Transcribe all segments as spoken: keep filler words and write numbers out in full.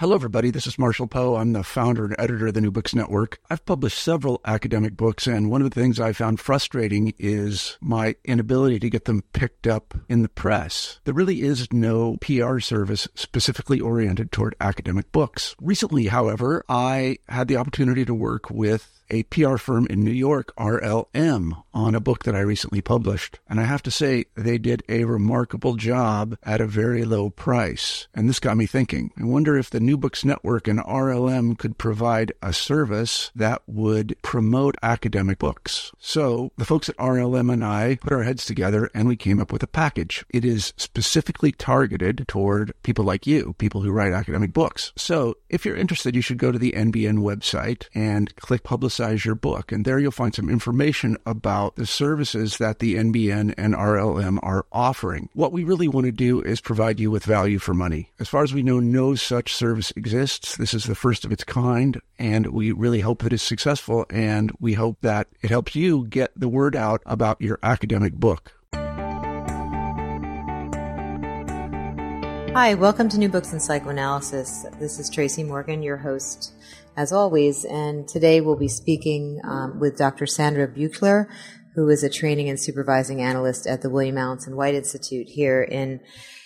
Hello, everybody. This is Marshall Poe. I'm the founder and editor of the New Books Network. I've published several academic books, and one of the things I found frustrating is my inability to get them picked up in the press. There really is no P R service specifically oriented toward academic books. Recently, however, I had the opportunity to work with a P R firm in New York, R L M, on a book that I recently published. And I have to say, they did a remarkable job at a very low price. And this got me thinking. I wonder if the New Books Network and R L M could provide a service that would promote academic books. So the folks at R L M and I put our heads together and we came up with a package. It is specifically targeted toward people like you, people who write academic books. So if you're interested, you should go to the N B N website and click Publicize your book, and there you'll find some information about the services that the N B N and R L M are offering. What we really want to do is provide you with value for money. As far as we know, no such service exists. This is the first of its kind, and we really hope that it's successful, and we hope that it helps you get the word out about your academic book. Hi, welcome to New Books in Psychoanalysis. This is Tracy Morgan, your host, as always, and today we'll be speaking um, with Doctor Sandra Buechler, who is a training and supervising analyst at the William Alanson White Institute here in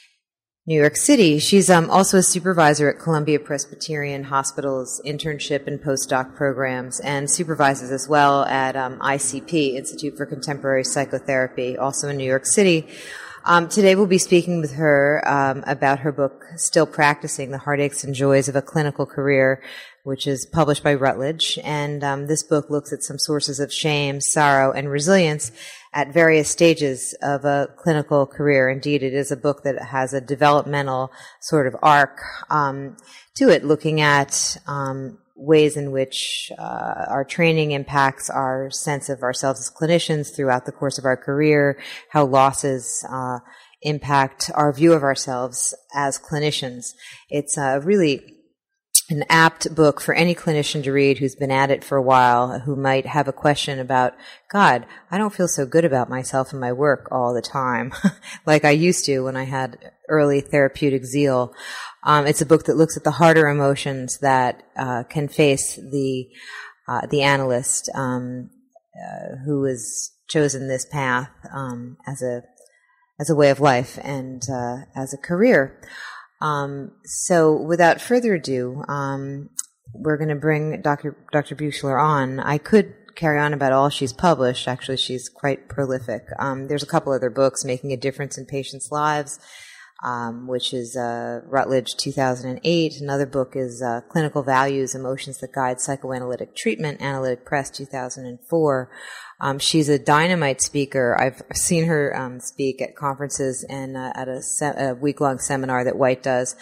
New York City. She's um, also a supervisor at Columbia Presbyterian Hospital's internship and postdoc programs, and supervises as well at um, I C P, Institute for Contemporary Psychotherapy, also in New York City. Um, today we'll be speaking with her um, about her book, Still Practicing, The Heartaches and Joys of a Clinical Career, which is published by Routledge. And um, this book looks at some sources of shame, sorrow, and resilience at various stages of a clinical career. Indeed, it is a book that has a developmental sort of arc um, to it, looking at um ways in which uh, our training impacts our sense of ourselves as clinicians throughout the course of our career, how losses uh, impact our view of ourselves as clinicians. It's uh, really an apt book for any clinician to read who's been at it for a while, who might have a question about, God, I don't feel so good about myself and my work all the time, like I used to when I had early therapeutic zeal. Um, it's a book that looks at the harder emotions that uh, can face the uh, the analyst um, uh, who has chosen this path um, as a as a way of life and uh, as a career. Um, so, without further ado, um, we're going to bring Doctor Doctor Buechler on. I could carry on about all she's published. Actually, she's quite prolific. Um, there's a couple other books, Making a Difference in Patients' Lives, Um, which is uh, Routledge two thousand eight. Another book is uh, Clinical Values, Emotions That Guide Psychoanalytic Treatment, Analytic Press, two thousand four. Um, she's a dynamite speaker. I've seen her um, speak at conferences and uh, at a, se- a week-long seminar that White does.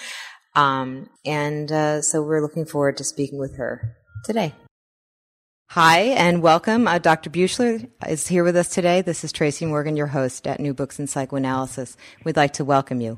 Um, and uh, so we're looking forward to speaking with her today. Hi, and welcome. Uh, Doctor Buechler is here with us today. This is Tracy Morgan, your host at New Books in Psychoanalysis. We'd like to welcome you.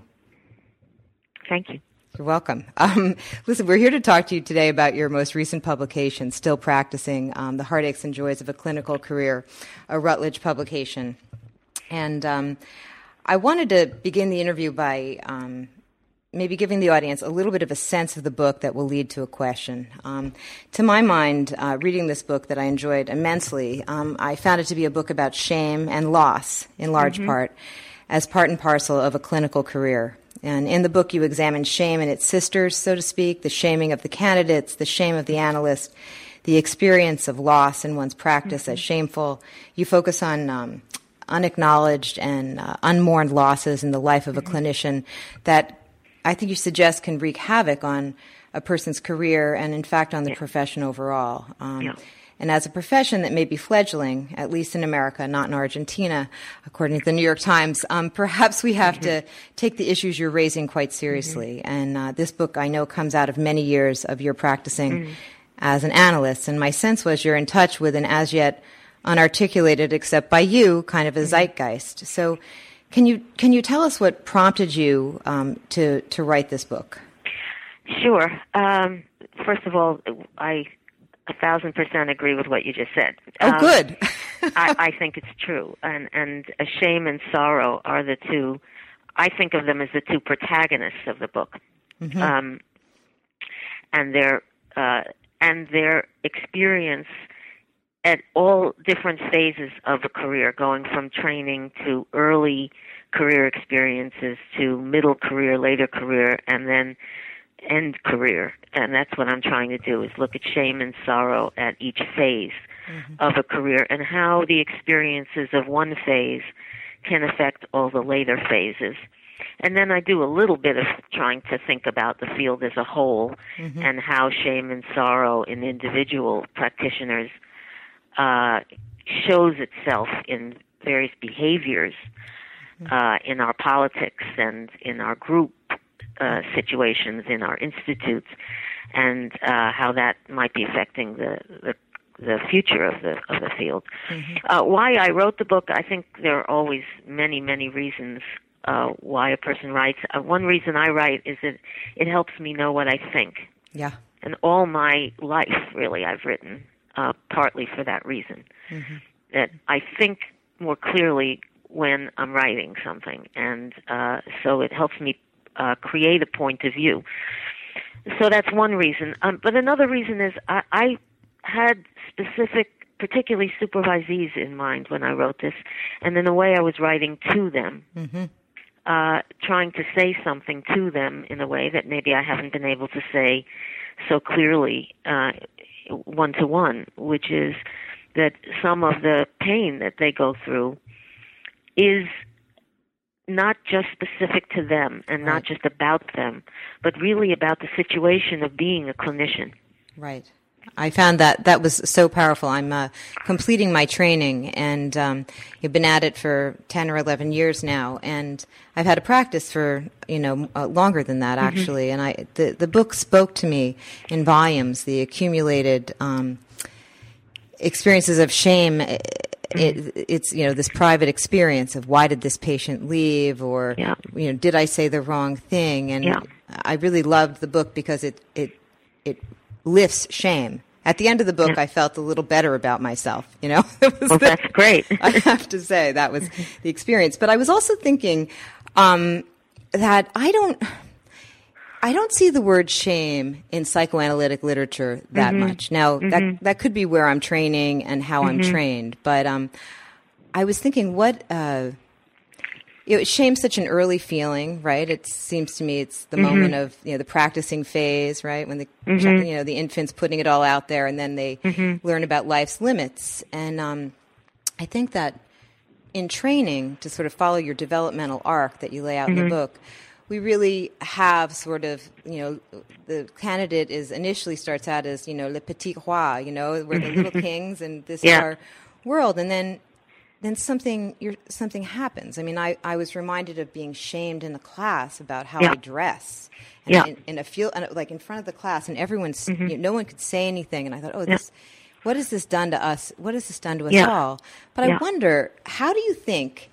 Thank you. You're welcome. Um, listen, we're here to talk to you today about your most recent publication, Still Practicing, um, The Heartaches and Joys of a Clinical Career, a Routledge publication. And um, I wanted to begin the interview by um, maybe giving the audience a little bit of a sense of the book that will lead to a question. Um, to my mind, uh, reading this book that I enjoyed immensely, um, I found it to be a book about shame and loss, in large mm-hmm. part, as part and parcel of a clinical career. And in the book, you examine shame and its sisters, so to speak, the shaming of the candidates, the shame of the analyst, the experience of loss in one's practice mm-hmm. as shameful. You focus on um, unacknowledged and uh, unmourned losses in the life of a mm-hmm. clinician that I think you suggest can wreak havoc on a person's career and, in fact, on the yeah. profession overall. Um, yeah. And as a profession that may be fledgling, at least in America, not in Argentina, according to the New York Times, um, perhaps we have mm-hmm. to take the issues you're raising quite seriously. Mm-hmm. And uh, this book, I know, comes out of many years of your practicing mm-hmm. as an analyst. And my sense was you're in touch with an as yet unarticulated, except by you, kind of a mm-hmm. zeitgeist. So can you can you tell us what prompted you um, to, to write this book? Sure. Um, first of all, I... A thousand percent agree with what you just said. Oh, um, good. I, I think it's true, and and a shame and sorrow are the two. I think of them as the two protagonists of the book. Mm-hmm. Um, and their uh, and their experience at all different phases of a career, going from training to early career experiences to middle career, later career, and then end career. And that's what I'm trying to do, is look at shame and sorrow at each phase mm-hmm. of a career, and how the experiences of one phase can affect all the later phases. And then I do a little bit of trying to think about the field as a whole mm-hmm. and how shame and sorrow in individual practitioners uh, shows itself in various behaviors mm-hmm. uh, in our politics and in our group uh, situations, in our institutes, and uh, how that might be affecting the, the the future of the of the field. Mm-hmm. Uh, why I wrote the book, I think there are always many, many reasons uh, why a person writes. Uh, one reason I write is that it helps me know what I think. Yeah. And all my life, really, I've written uh, partly for that reason. Mm-hmm. That I think more clearly when I'm writing something, and uh, so it helps me uh, create a point of view. So that's one reason. Um, but another reason is I, I had specific, particularly supervisees in mind when I wrote this, and in a way I was writing to them, mm-hmm. uh, trying to say something to them in a way that maybe I haven't been able to say so clearly uh, one-to-one, which is that some of the pain that they go through is not just specific to them and right. not just about them, but really about the situation of being a clinician. Right. I found that that was so powerful. I'm uh, completing my training, and um, I've been at it for ten or eleven years now, and I've had a practice for, you know, uh, longer than that, actually. Mm-hmm. And I the, the book spoke to me in volumes, the accumulated um, experiences of shame. It, it's, you know, this private experience of why did this patient leave, or, yeah. you know, did I say the wrong thing? And yeah. I really loved the book because it, it, it lifts shame. At the end of the book, yeah. I felt a little better about myself, you know. It was well, the, that's great. I have to say, that was the experience. But I was also thinking um, that I don't... I don't see the word shame in psychoanalytic literature that mm-hmm. much. Now, mm-hmm. that that could be where I'm training and how mm-hmm. I'm trained. But um, I was thinking, what uh, you know, shame's such an early feeling, right? It seems to me it's the mm-hmm. moment of, you know, the practicing phase, right? When the mm-hmm. you know the infant's putting it all out there, and then they mm-hmm. learn about life's limits. And um, I think that in training, to sort of follow your developmental arc that you lay out mm-hmm. in the book, we really have sort of, you know, the candidate is initially starts out as, you know, le petit roi, you know, we're the little kings and this yeah. is our world. And then then something you're, something happens. I mean, I, I was reminded of being shamed in the class about how yeah. I dress. And yeah. in, in a field, like in front of the class, and everyone's, mm-hmm. you know, no one could say anything. And I thought, oh, yeah. this, what has this done to us? What has this done to us yeah. all? But yeah. I wonder, how do you think,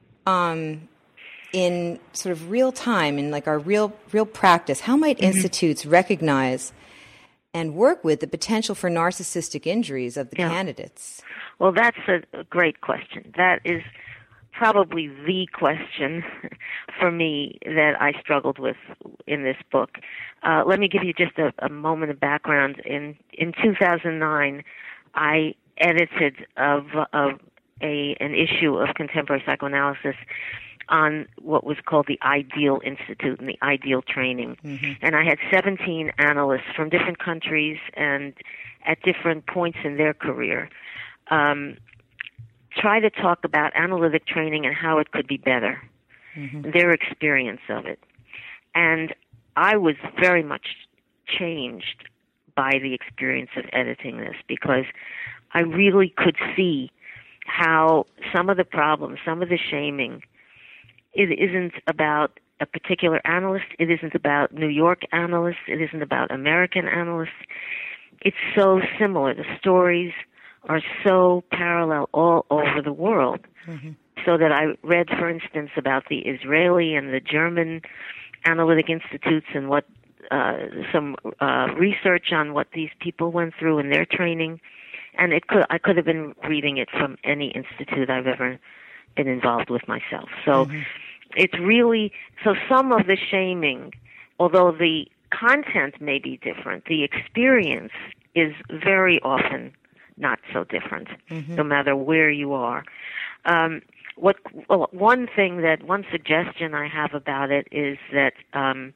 um, in sort of real time, in like our real real practice, how might mm-hmm. institutes recognize and work with the potential for narcissistic injuries of the yeah. candidates? Well, that's a, a great question. That is probably the question for me that I struggled with in this book. Uh, let me give you just a, a moment of background. In in two thousand nine, I edited of, of a an issue of Contemporary Psychoanalysis on what was called the Ideal Institute and the Ideal Training. Mm-hmm. And I had seventeen analysts from different countries and at different points in their career um, try to talk about analytic training and how it could be better, mm-hmm. their experience of it. And I was very much changed by the experience of editing this, because I really could see how some of the problems, some of the shaming, it isn't about a particular analyst. It isn't about New York analysts. It isn't about American analysts. It's so similar. The stories are so parallel all over the world. Mm-hmm. So that I read, for instance, about the Israeli and the German analytic institutes and what uh, some uh, research on what these people went through in their training. And it could I could have been reading it from any institute I've ever been involved with myself. So mm-hmm. it's really, so some of the shaming, although the content may be different. The experience is very often not so different, mm-hmm. no matter where you are. Um, what well, one thing that one suggestion I have about it is that um,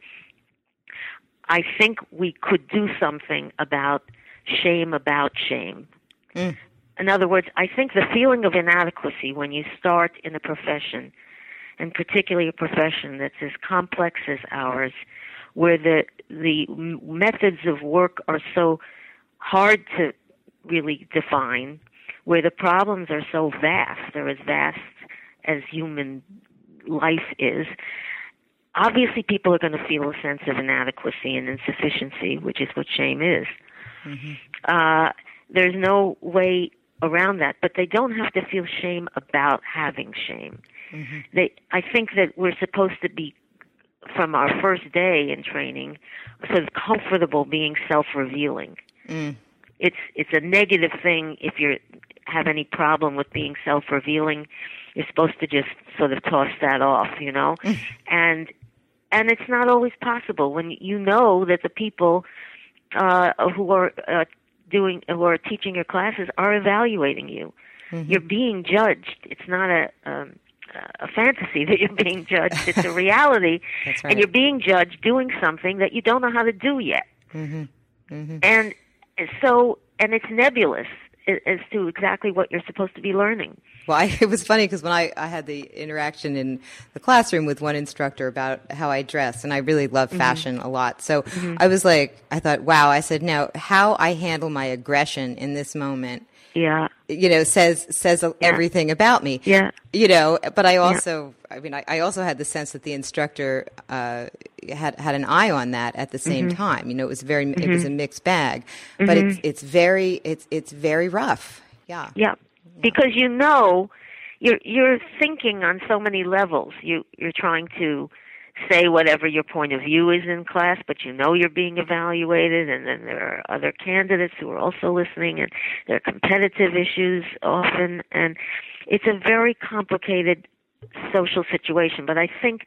I think we could do something about shame about shame. Mm. In other words, I think the feeling of inadequacy when you start in a profession, and particularly a profession that's as complex as ours, where the the methods of work are so hard to really define, where the problems are so vast, they're as vast as human life is, obviously people are going to feel a sense of inadequacy and insufficiency, which is what shame is. Mm-hmm. Uh, there's no way around that, but they don't have to feel shame about having shame. Mm-hmm. They, I think that we're supposed to be, from our first day in training, sort of comfortable being self-revealing. Mm. It's it's a negative thing if you have any problem with being self-revealing. You're supposed to just sort of toss that off, you know, mm. and and it's not always possible when you know that the people uh, who are uh, doing who are teaching your classes are evaluating you. Mm-hmm. You're being judged. It's not a um, a fantasy that you're being judged. It's a reality, That's right. And you're being judged doing something that you don't know how to do yet. Mm-hmm. Mm-hmm. And so, and it's nebulous as to exactly what you're supposed to be learning. Well, I, it was funny because when I, I had the interaction in the classroom with one instructor about how I dress, and I really love fashion mm-hmm. a lot. So mm-hmm. I was like, I thought, wow, I said, now how I handle my aggression in this moment, yeah, you know, says says yeah. everything about me. Yeah. You know, but I also, yeah. I mean, I, I also had the sense that the instructor uh, had had an eye on that at the same mm-hmm. time. You know, it was very, mm-hmm. it was a mixed bag, mm-hmm. but it's it's very it's it's very rough. Yeah. Yeah. Because you know, you're you're thinking on so many levels. You you're trying to say whatever your point of view is in class, but you know you're being evaluated, and then there are other candidates who are also listening, and there are competitive issues often, and it's a very complicated social situation. But I think,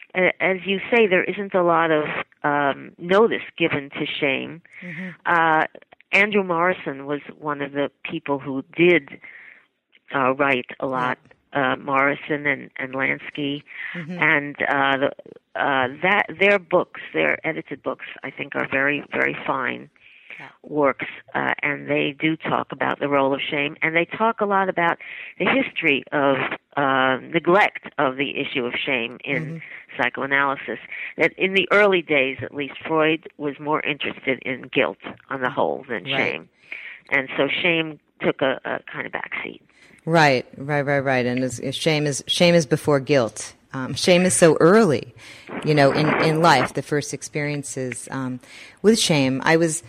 as you say, there isn't a lot of um, notice given to shame. Mm-hmm. Uh, Andrew Morrison was one of the people who did uh, write a lot. Uh, Morrison and, and Lansky, mm-hmm. and uh, the, uh, that their books, their edited books, I think are very, very fine yeah. works, uh, and they do talk about the role of shame, and they talk a lot about the history of uh, neglect of the issue of shame in mm-hmm. psychoanalysis. That in the early days, at least, Freud was more interested in guilt on the whole than right. shame, and so shame took a, a kind of backseat. Right, right, right, right. And it's, it's shame is shame is before guilt. Um, shame is so early, you know, in, in life. The first experiences um, with shame. I was,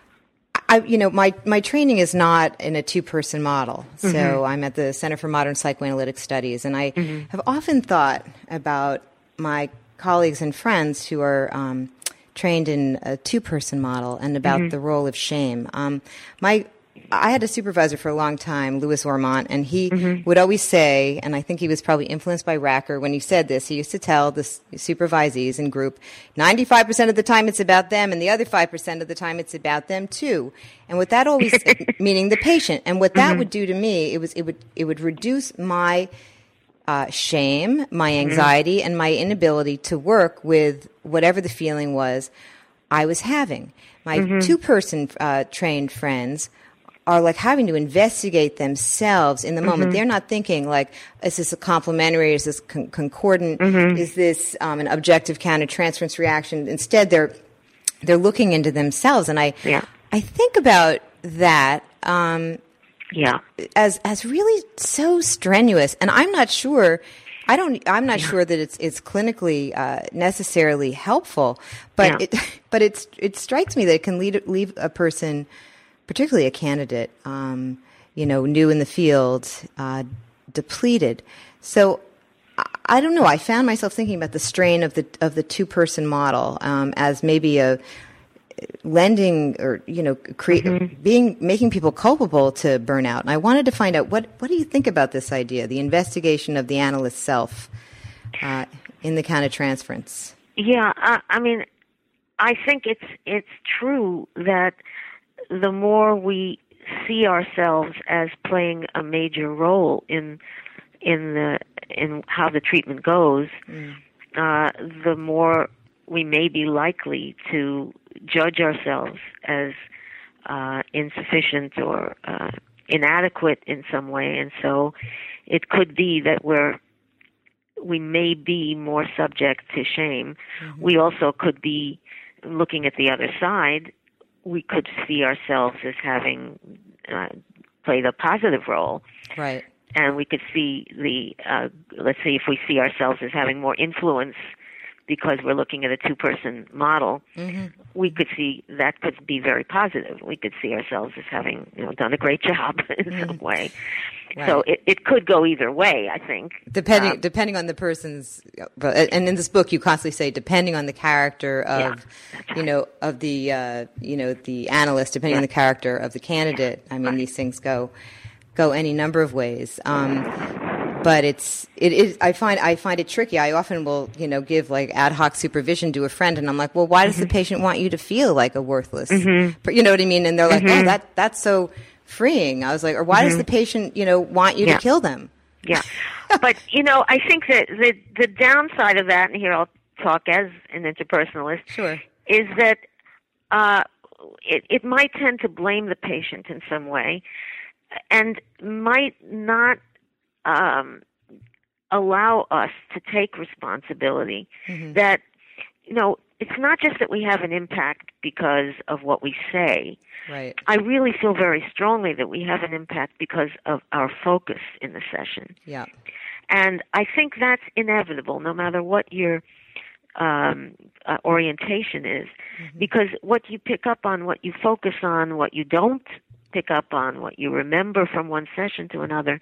I you know, my my training is not in a two person model. So mm-hmm. I'm at the Center for Modern Psychoanalytic Studies, and I mm-hmm. have often thought about my colleagues and friends who are um, trained in a two person model and about mm-hmm. the role of shame. Um, my I had a supervisor for a long time, Louis Ormont, and he mm-hmm. would always say, and I think he was probably influenced by Racker when he said this, he used to tell the supervisees in group, ninety-five percent of the time it's about them, and the other five percent of the time it's about them too. And what that always, meaning the patient, and what that mm-hmm. would do to me, it was it would it would reduce my uh, shame, my anxiety, mm-hmm. and my inability to work with whatever the feeling was I was having. My mm-hmm. two-person uh, trained friends are like having to investigate themselves in the moment. Mm-hmm. They're not thinking like, is this a complementary? Is this con- concordant? Mm-hmm. Is this um, an objective countertransference reaction? Instead, they're they're looking into themselves, and I yeah. I think about that um, yeah as as really so strenuous, and I'm not sure. I don't. I'm not yeah. sure that it's it's clinically uh, necessarily helpful, but yeah. it but it's it strikes me that it can lead leave a person, particularly a candidate, um, you know, new in the field, uh, depleted. So I, I don't know. I found myself thinking about the strain of the of the two person model um, as maybe a lending or you know create mm-hmm. being making people culpable to burnout. And I wanted to find out what what do you think about this idea, the investigation of the analyst's self uh, in the countertransference? Yeah, I, I mean. I think it's it's true that the more we see ourselves as playing a major role in in the in how the treatment goes, mm. uh, the more we may be likely to judge ourselves as uh, insufficient or uh, inadequate in some way, and so it could be that we're we may be more subject to shame. Mm-hmm. We also could be looking at the other side. We could see ourselves as having uh, played a positive role, right? And we could see the uh, let's say if we see ourselves as having more influence because we're looking at a two-person model, mm-hmm. we could see that could be very positive. We could see ourselves as having, you know, done a great job in mm-hmm. some way. Right. So it, it could go either way, I think. Depending um, depending on the person's, and in this book you constantly say depending on the character of, yeah, right. you know, of the uh, you know the analyst, depending yeah. on the character of the candidate. I mean, right. these things go go any number of ways. Um, But it's it is I find I find it tricky. I often will you know give like ad hoc supervision to a friend, and I'm like, well, why does mm-hmm. the patient want you to feel like a worthless? Mm-hmm. You know what I mean? And they're like, mm-hmm. oh, that that's so freeing. I was like, or why mm-hmm. does the patient you know want you yeah. to kill them? Yeah, but you know, I think that the the downside of that, and here I'll talk as an interpersonalist, sure, is that uh, it it might tend to blame the patient in some way, and might not. Um, allow us to take responsibility mm-hmm. that, you know, it's not just that we have an impact because of what we say. Right. I really feel very strongly that we have an impact because of our focus in the session. Yeah. And I think that's inevitable no matter what your um, uh, orientation is, mm-hmm. because what you pick up on, what you focus on, what you don't pick up on, what you remember from one session to another,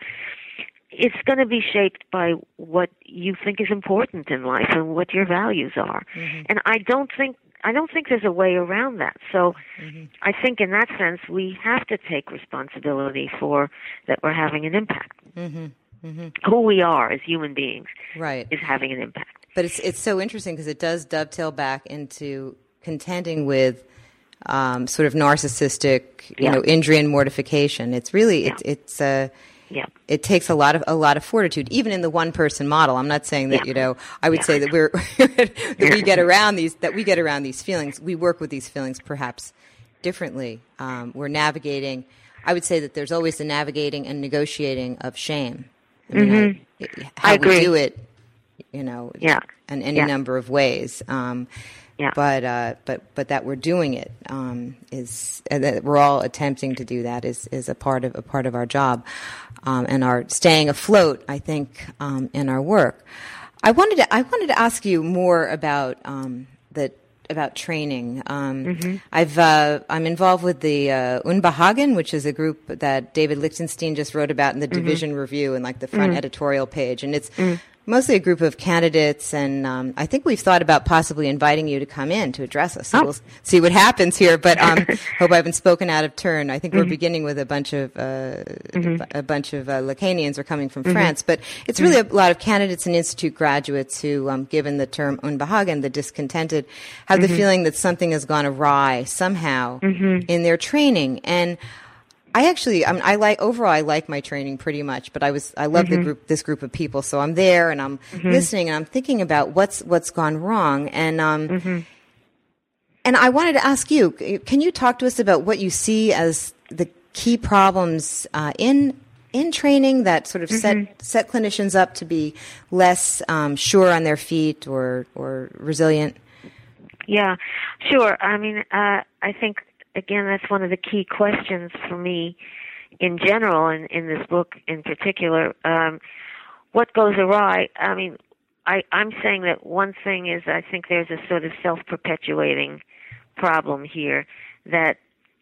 it's going to be shaped by what you think is important in life and what your values are. Mm-hmm. And I don't think I don't think there's a way around that. So mm-hmm. I think in that sense we have to take responsibility for that we're having an impact. Mm-hmm. Mm-hmm. Who we are as human beings right. is having an impact. But it's it's so interesting because it does dovetail back into contending with um, sort of narcissistic, you yeah. know, injury and mortification. It's really yeah. it's it's uh, Yeah. It takes a lot of a lot of fortitude, even in the one person model. I'm not saying that, yeah. you know, I would yeah. say that we're that we get around these that we get around these feelings. We work with these feelings perhaps differently. Um, we're navigating. I would say that there's always the navigating and negotiating of shame. I mean, mm-hmm. I, it, how I agree. we do it, you know, yeah. in any yeah. number of ways. Um, Yeah. But uh, but but that we're doing it um, is and that we're all attempting to do that is, is a part of a part of our job, um, and our staying afloat. I think um, in our work. I wanted to I wanted to ask you more about um, the about training. Um, mm-hmm. I've uh, I'm involved with the uh, Unbehagen, which is a group that David Lichtenstein just wrote about in the mm-hmm. Division Review and like the front mm-hmm. editorial page, and it's. Mm-hmm. Mostly a group of candidates, and um, I think we've thought about possibly inviting you to come in to address us. So oh. we'll see what happens here, but um, hope I haven't spoken out of turn. I think mm-hmm. we're beginning with a bunch of uh, mm-hmm. a bunch of uh, Lacanians are coming from mm-hmm. France, but it's really mm-hmm. a lot of candidates and institute graduates who, um, given the term Unbehagen, the discontented, have mm-hmm. the feeling that something has gone awry somehow mm-hmm. in their training. And I actually, I, mean, I like overall. I like my training pretty much, but I was, I love mm-hmm. the group, this group of people. So I'm there and I'm mm-hmm. listening and I'm thinking about what's what's gone wrong. And um, mm-hmm. and I wanted to ask you, can you talk to us about what you see as the key problems uh, in in training that sort of mm-hmm. set set clinicians up to be less um, sure on their feet or or resilient? Yeah, sure. I mean, uh, I think. Again, that's one of the key questions for me in general and in this book in particular. Um, what goes awry? I mean, I, I'm saying that one thing is I think there's a sort of self-perpetuating problem here that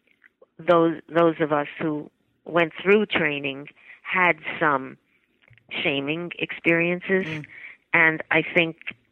those those of us who went through training had some shaming experiences, mm. and I think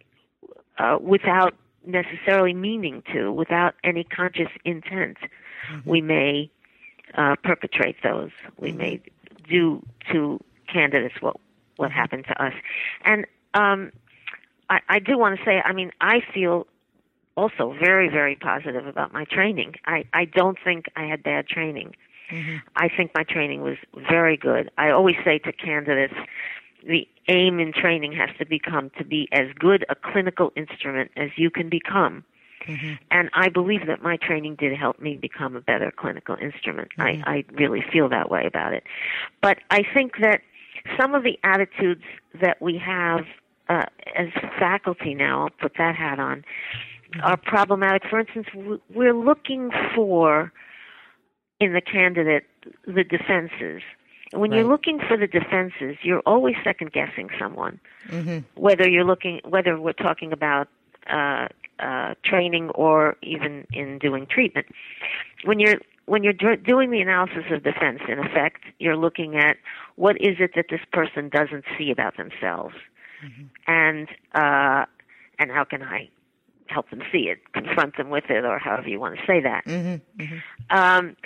uh, without necessarily meaning to, without any conscious intent, mm-hmm. we may uh, perpetrate those. We mm-hmm. may do to candidates what what mm-hmm. happened to us. And um, I, I do want to say, I mean, I feel also very, very positive about my training. I, I don't think I had bad training. Mm-hmm. I think my training was very good. I always say to candidates, the aim in training has to become to be as good a clinical instrument as you can become. Mm-hmm. And I believe that my training did help me become a better clinical instrument. Mm-hmm. I, I really feel that way about it. But I think that some of the attitudes that we have uh, as faculty now, I'll put that hat on, mm-hmm. are problematic. For instance, we're looking for, in the candidate, the defenses. When right. you're looking for the defenses, you're always second-guessing someone, mm-hmm. whether you're looking, whether we're talking about uh, uh, training or even in doing treatment. When you're when you're dr- doing the analysis of defense, in effect, you're looking at what is it that this person doesn't see about themselves, mm-hmm. and uh, and how can I help them see it, confront them with it, or however you want to say that. Mm-hmm. Mm-hmm. Um,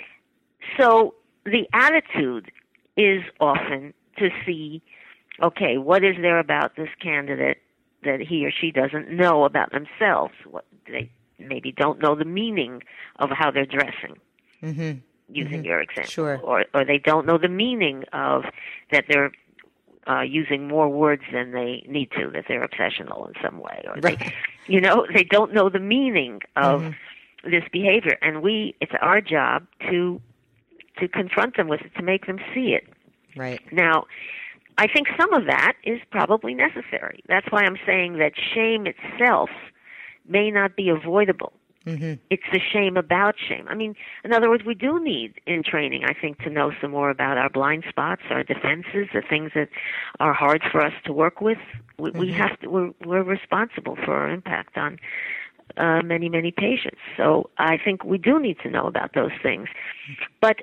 so the attitude is often to see, okay, what is there about this candidate that he or she doesn't know about themselves? What, they maybe don't know the meaning of how they're dressing, mm-hmm. using mm-hmm. your example. Sure. Or, or they don't know the meaning of that they're uh, using more words than they need to, that they're obsessional in some way. Or right. they, you know, they don't know the meaning of mm-hmm. this behavior. And we, it's our job to to confront them with it, to make them see it. Right. Now, I think some of that is probably necessary. That's why I'm saying that shame itself may not be avoidable. Mm-hmm. It's the shame about shame. I mean, in other words, we do need in training, I think, to know some more about our blind spots, our defenses, the things that are hard for us to work with. We, mm-hmm. we have to. We're, we're responsible for our impact on uh, many, many patients. So I think we do need to know about those things, but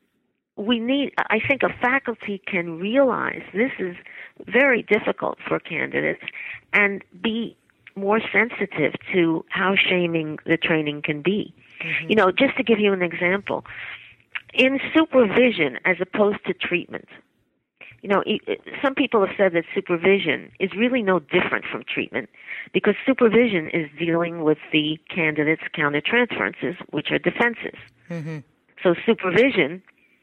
we need, I think a faculty can realize this is very difficult for candidates and be more sensitive to how shaming the training can be. Mm-hmm. You know, just to give you an example, in supervision as opposed to treatment, you know, some people have said that supervision is really no different from treatment because supervision is dealing with the candidate's countertransferences, which are defenses. Mm-hmm. So supervision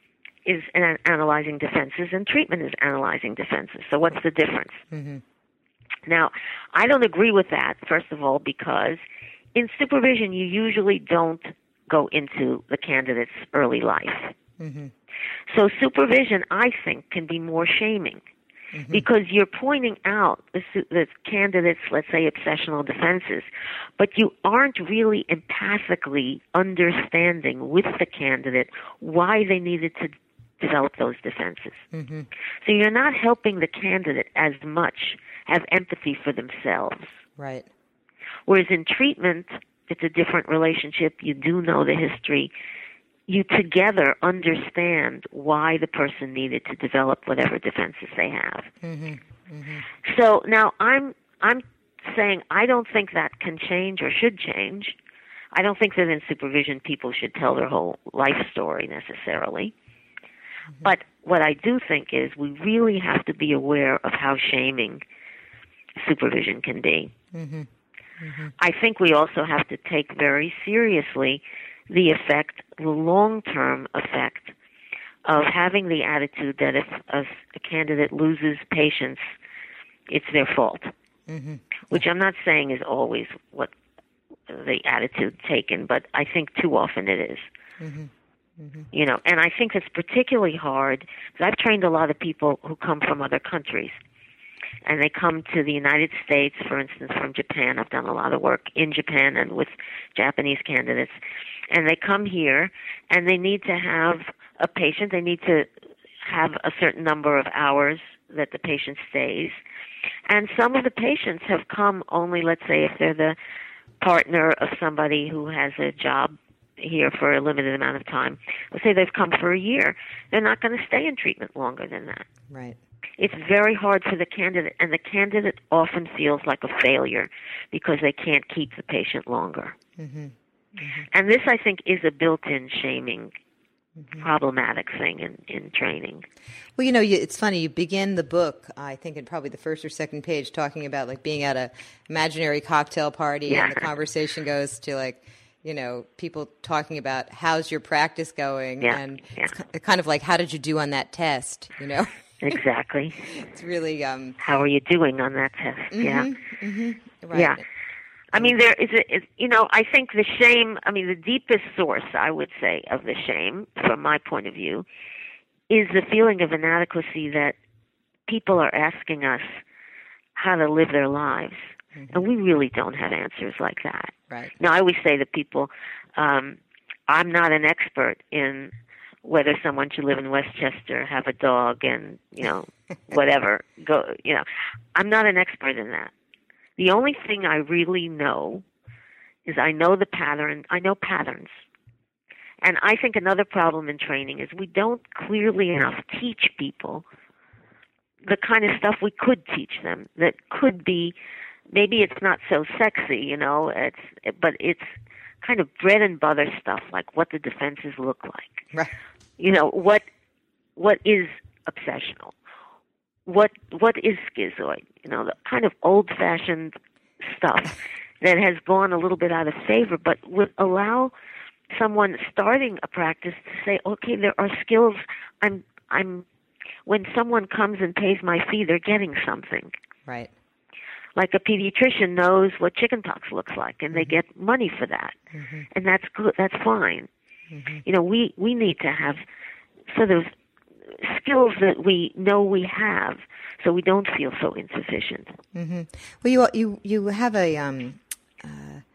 is an analyzing defenses, and treatment is analyzing defenses. So what's the difference? Mm-hmm. Now, I don't agree with that, first of all, because in supervision you usually don't go into the candidate's early life. Mm-hmm. So supervision, I think, can be more shaming mm-hmm. because you're pointing out the, the candidate's, let's say, obsessional defenses, but you aren't really empathically understanding with the candidate why they needed to develop those defenses. Mm-hmm. So you're not helping the candidate as much have empathy for themselves. Right. Whereas in treatment, it's a different relationship. You do know the history. You together understand why the person needed to develop whatever defenses they have. Mm-hmm. Mm-hmm. So now I'm I'm saying I don't think that can change or should change. I don't think that in supervision people should tell their whole life story necessarily. Mm-hmm. But what I do think is we really have to be aware of how shaming supervision can be. Mm-hmm. Mm-hmm. I think we also have to take very seriously the effect, the long-term effect of having the attitude that if a, a candidate loses patience, it's their fault, mm-hmm. which I'm not saying is always what the attitude taken, but I think too often it is. Mm-hmm. Mm-hmm. You know, and I think it's particularly hard because I've trained a lot of people who come from other countries, and they come to the United States, for instance, from Japan. I've done a lot of work in Japan and with Japanese candidates, and they come here and they need to have a patient. They need to have a certain number of hours that the patient stays, and some of the patients have come only, let's say, if they're the partner of somebody who has a job here for a limited amount of time. Let's say they've come for a year. They're not going to stay in treatment longer than that. Right. It's very hard for the candidate, and the candidate often feels like a failure because they can't keep the patient longer. Mm-hmm. Mm-hmm. And this, I think, is a built-in shaming mm-hmm. problematic thing in, in training. Well, you know, you, it's funny. You begin the book, I think, in probably the first or second page, talking about like being at a imaginary cocktail party, yeah. and the conversation goes to like, you know, people talking about how's your practice going, yeah. and yeah. it's kind of like how did you do on that test, you know? Exactly. It's really um, how are you doing on that test? Mm-hmm, yeah. Mm-hmm, right. Yeah. I mean, there is a, is, you know, I think the shame. I mean, the deepest source, I would say, of the shame, from my point of view, is the feeling of inadequacy that people are asking us how to live their lives. Mm-hmm. And we really don't have answers like that. Right. Now, I always say to people, um, I'm not an expert in whether someone should live in Westchester, have a dog, and, you know, whatever. Go, you know, I'm not an expert in that. The only thing I really know is I know the pattern. I know patterns. And I think another problem in training is we don't clearly enough teach people the kind of stuff we could teach them that could be, maybe it's not so sexy, you know, it's but it's kind of bread and butter stuff, like what the defenses look like. Right. You know, what what is obsessional? What what is schizoid? You know, the kind of old-fashioned stuff that has gone a little bit out of favor, but would allow someone starting a practice to say, okay, there are skills. I'm, I'm. When someone comes and pays my fee, they're getting something. Right. Like a pediatrician knows what chickenpox looks like, and mm-hmm. they get money for that, mm-hmm. and that's good. That's fine. Mm-hmm. You know, we we need to have sort of skills that we know we have, so we don't feel so insufficient. Mm-hmm. Well, you you you have a. Um, uh,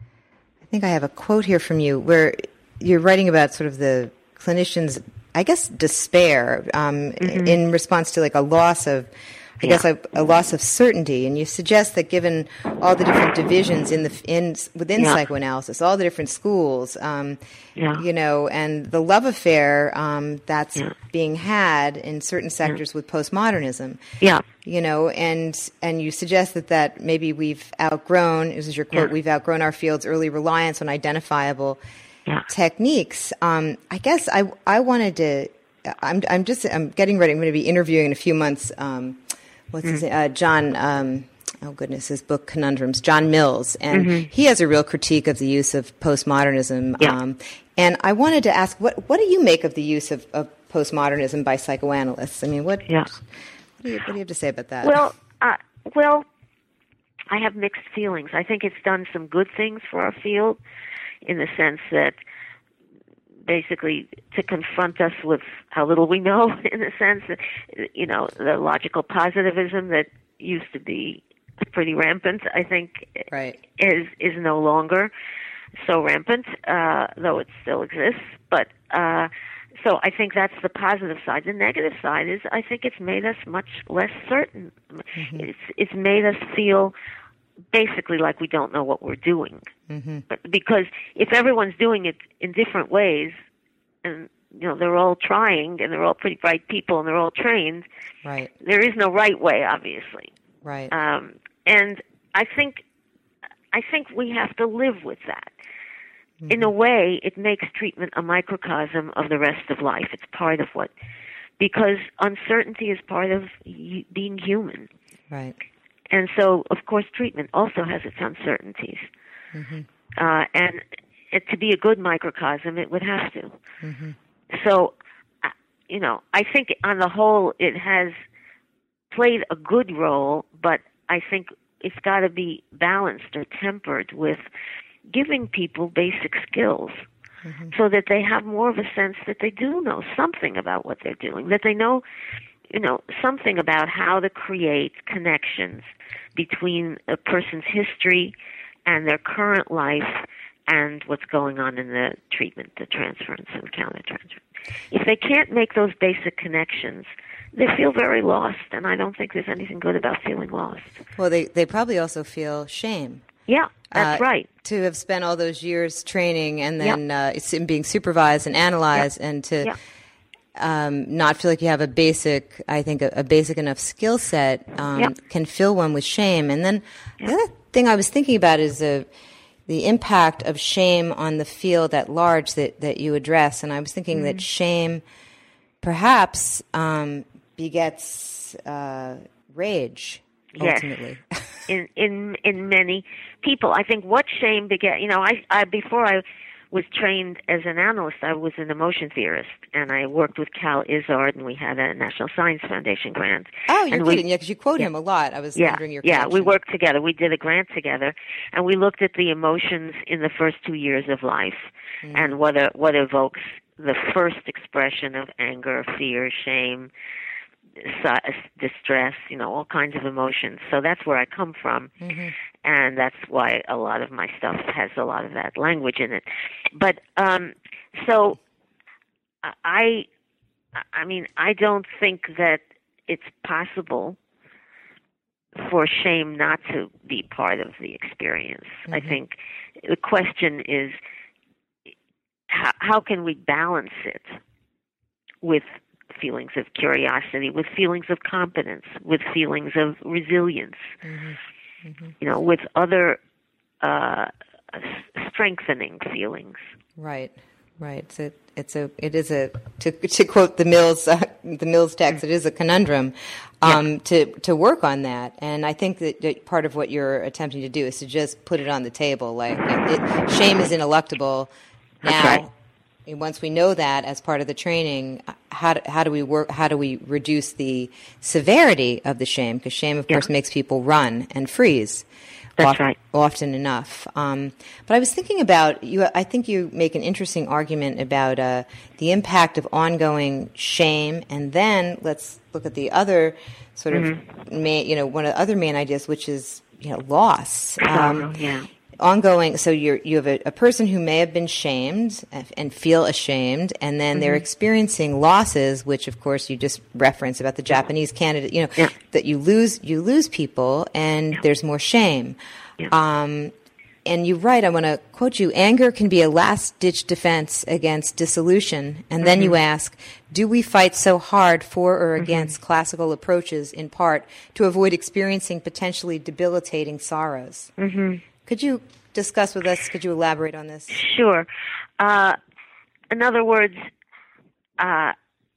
I think I have a quote here from you where you're writing about sort of the clinicians, I guess, despair um, mm-hmm. in response to like a loss of, I yeah. guess, a, a loss of certainty. And you suggest that given all the different divisions in the in within yeah. psychoanalysis, all the different schools, um, yeah. you know, and the love affair um, that's yeah. being had in certain sectors yeah. with postmodernism. Yeah. You know, and and you suggest that, that maybe we've outgrown, this is your quote, yeah. we've outgrown our field's early reliance on identifiable yeah. techniques. Um, I guess I I wanted to, I'm I'm just, I'm getting ready, I'm going to be interviewing in a few months, um, what's mm. his name, uh, John, um, oh goodness, his book Conundrums, John Mills, and mm-hmm. he has a real critique of the use of postmodernism. Yeah. Um, and I wanted to ask, what what do you make of the use of, of postmodernism by psychoanalysts? I mean, what... Yeah. What do, you, what do you have to say about that? Well, uh, well, I have mixed feelings. I think it's done some good things for our field in the sense that basically to confront us with how little we know, in the sense that, you know, the logical positivism that used to be pretty rampant, I think, right. is is no longer so rampant, uh, though it still exists. But uh So I think that's the positive side. The negative side is I think it's made us much less certain. Mm-hmm. It's it's made us feel basically like we don't know what we're doing. Mm-hmm. But because if everyone's doing it in different ways, and you know they're all trying, and they're all pretty bright people, and they're all trained, right? There is no right way, obviously. Right. Um, and I think I think we have to live with that. Mm-hmm. In a way, it makes treatment a microcosm of the rest of life. It's part of what, because uncertainty is part of y- being human. Right. And so, of course, treatment also has its uncertainties. Mm-hmm. Uh, and it, to be a good microcosm, it would have to. Mm-hmm. So, uh, you know, I think on the whole, it has played a good role, but I think it's got to be balanced or tempered with giving people basic skills, mm-hmm. so that they have more of a sense that they do know something about what they're doing, that they know, you know, something about how to create connections between a person's history and their current life and what's going on in the treatment, the transference and countertransference. If they can't make those basic connections, they feel very lost, and I don't think there's anything good about feeling lost. Well, they, they probably also feel shame. Yeah, that's uh, right. To have spent all those years training and then yep. uh, being supervised and analyzed, yep. and to yep. um, not feel like you have a basic, I think, a, a basic enough skill set um, yep. can fill one with shame. And then yep. the other thing I was thinking about is, uh, the impact of shame on the field at large that, that you address. And I was thinking mm-hmm. that shame perhaps um, begets uh, rage, ultimately. Yes. in, in, in many people. I think what shame beget, you know, I, I before I was trained as an analyst, I was an emotion theorist, and I worked with Cal Izzard, and we had a National Science Foundation grant. Oh, you're and kidding. we, yeah, because you quote yeah, him a lot. I was yeah, wondering your Yeah, connection. we worked together. We did a grant together, and we looked at the emotions in the first two years of life mm. and what, a, what evokes the first expression of anger, fear, shame, distress, you know, all kinds of emotions. So that's where I come from, mm-hmm. and that's why a lot of my stuff has a lot of that language in it. But um, so I, I mean, I don't think that it's possible for shame not to be part of the experience. Mm-hmm. I think the question is, how, how can we balance it with feelings of curiosity, with feelings of competence, with feelings of resilience, mm-hmm. Mm-hmm. you know, with other uh, strengthening feelings. Right, right. It's a, it's a, it is a. To to quote the Mills, uh, the Mills text, it is a conundrum um, yeah. to to work on that. And I think that, that part of what you're attempting to do is to just put it on the table. Like it, it, shame is ineluctable. Now, That's right. Once we know that as part of the training, how do, how do we work? How do we reduce the severity of the shame? Because shame, of yeah. course, makes people run and freeze. That's often, right. Often enough. Um, but I was thinking about you. I think you make an interesting argument about uh, the impact of ongoing shame, and then let's look at the other sort of mm-hmm. main, you know, one of the other main ideas, which is you know loss. Um, oh, yeah. Ongoing, so you're, you have a, a person who may have been shamed and feel ashamed, and then mm-hmm. they're experiencing losses, which of course you just referenced about the Japanese candidate, you know, yeah. that you lose, you lose people, and yeah. there's more shame. Yeah. Um, and you write, I want to quote you, anger can be a last-ditch defense against dissolution. And then mm-hmm. you ask, do we fight so hard for or against mm-hmm. classical approaches in part to avoid experiencing potentially debilitating sorrows? Mm-hmm. Could you discuss with us, could you elaborate on this? Sure. Uh, in other words, uh,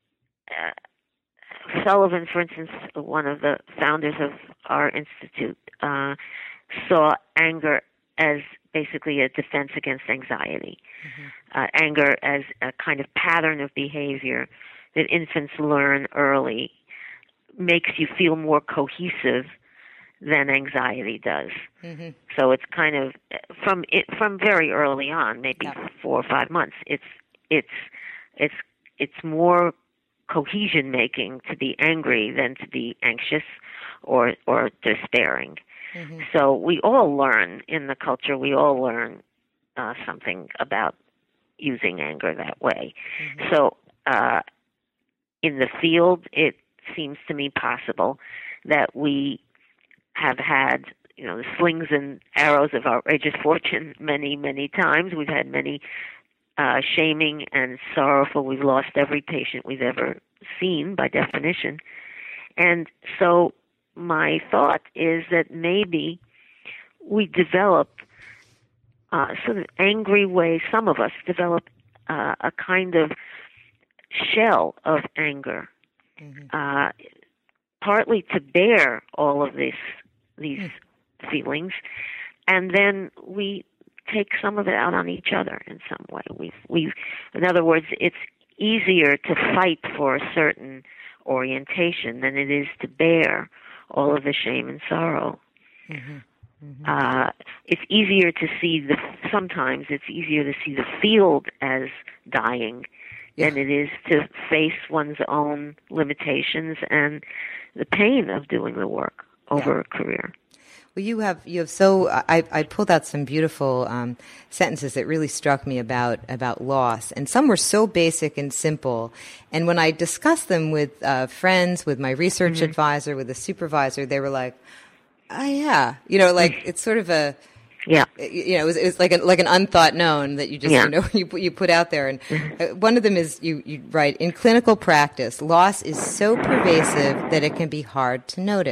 uh, Sullivan, for instance, one of the founders of our institute, uh, saw anger as basically a defense against anxiety. Mm-hmm. Uh, anger as a kind of pattern of behavior that infants learn early makes you feel more cohesive than anxiety does. Mm-hmm. So it's kind of from it from very early on, maybe yeah. four or five months. It's it's it's it's more cohesion making to be angry than to be anxious or or despairing. Mm-hmm. So we all learn in the culture. We all learn uh, something about using anger that way. Mm-hmm. So uh, in the field, it seems to me possible that we have had, you know, the slings and arrows of outrageous fortune many, many times. We've had many uh, shaming and sorrowful. We've lost every patient we've ever seen, by definition. And so my thought is that maybe we develop uh, sort of angry ways. Some of us develop uh, a kind of shell of anger, mm-hmm. uh, partly to bear all of this these mm. feelings, and then we take some of it out on each other in some way. We've, we've, in other words, it's easier to fight for a certain orientation than it is to bear all of the shame and sorrow. Mm-hmm. Mm-hmm. Uh, it's easier to see the, sometimes it's easier to see the field as dying yeah. than it is to face one's own limitations and the pain of doing the work over yeah. a career. Well, you have you have so I, I pulled out some beautiful um, sentences that really struck me about about loss, and some were so basic and simple. And when I discussed them with uh, friends, with my research mm-hmm. advisor, with a supervisor, they were like, "Oh yeah," you know, like it's sort of a yeah, you know, it was, it was like an like an unthought known that you just yeah. you know you you put out there. And mm-hmm. one of them is you you write, in clinical practice, loss is so pervasive that it can be hard to notice.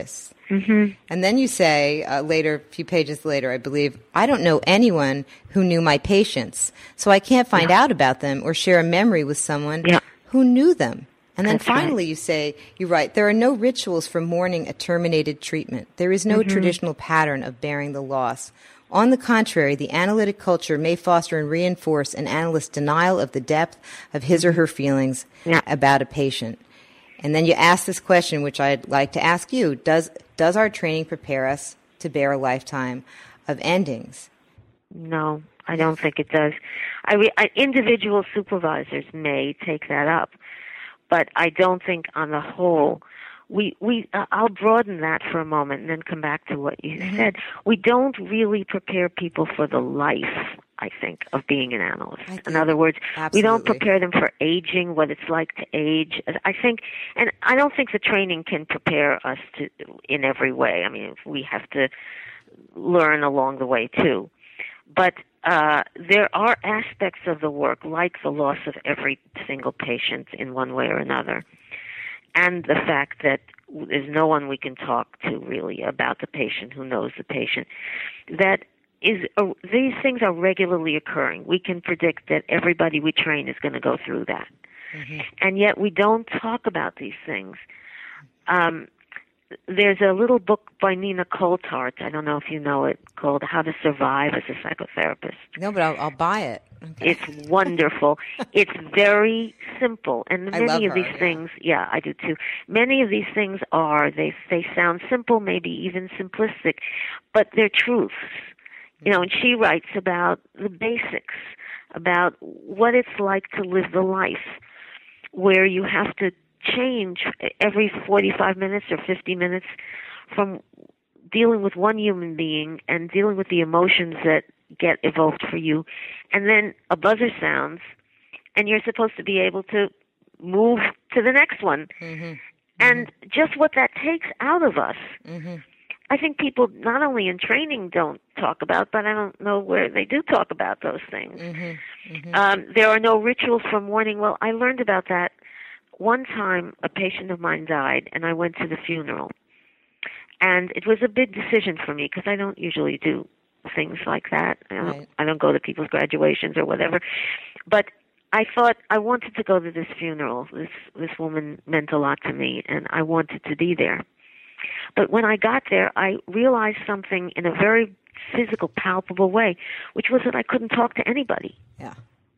Mm-hmm. And then you say uh, later, a few pages later, I believe, I don't know anyone who knew my patients, so I can't find yeah. out about them or share a memory with someone yeah. who knew them. And then That's finally right. you say, you write, there are no rituals for mourning a terminated treatment. There is no mm-hmm. traditional pattern of bearing the loss. On the contrary, the analytic culture may foster and reinforce an analyst's denial of the depth of his or her feelings yeah. about a patient. And then you ask this question, which I'd like to ask you. Does does our training prepare us to bear a lifetime of endings? No, I don't think it does. I, re- I individual supervisors may take that up, but I don't think on the whole. We we uh, I'll broaden that for a moment and then come back to what you mm-hmm. said. We don't really prepare people for the life, I think, of being an analyst. In other words, absolutely. we don't prepare them for aging, what it's like to age. I think, and I don't think the training can prepare us to in every way. I mean, we have to learn along the way too. But uh, there are aspects of the work, like the loss of every single patient in one way or another, and the fact that there's no one we can talk to really about the patient who knows the patient, that is uh, these things are regularly occurring. We can predict that everybody we train is going to go through that. Mm-hmm. And yet we don't talk about these things. Um, there's a little book by Nina Coulthard, I don't know if you know it, called How to Survive as a Psychotherapist. No, but I'll, I'll buy it. Okay. It's wonderful. It's very simple. And I many love of her, these yeah. things, yeah, I do too. Many of these things are, they, they sound simple, maybe even simplistic, but they're truths. You know, and she writes about the basics, about what it's like to live the life where you have to change every forty-five minutes or fifty minutes from dealing with one human being and dealing with the emotions that get evoked for you. And then a buzzer sounds, and you're supposed to be able to move to the next one. Mm-hmm. And mm-hmm. just what that takes out of us. Mm-hmm. I think people, not only in training, don't talk about, but I don't know where they do talk about those things. Mm-hmm. Mm-hmm. Um, there are no rituals for mourning. Well, I learned about that. One time, a patient of mine died, and I went to the funeral. And it was a big decision for me, because I don't usually do things like that. I don't, right. I don't go to people's graduations or whatever. But I thought I wanted to go to this funeral. This, this woman meant a lot to me, and I wanted to be there. But when I got there, I realized something in a very physical, palpable way, which was that I couldn't talk to anybody. Yeah.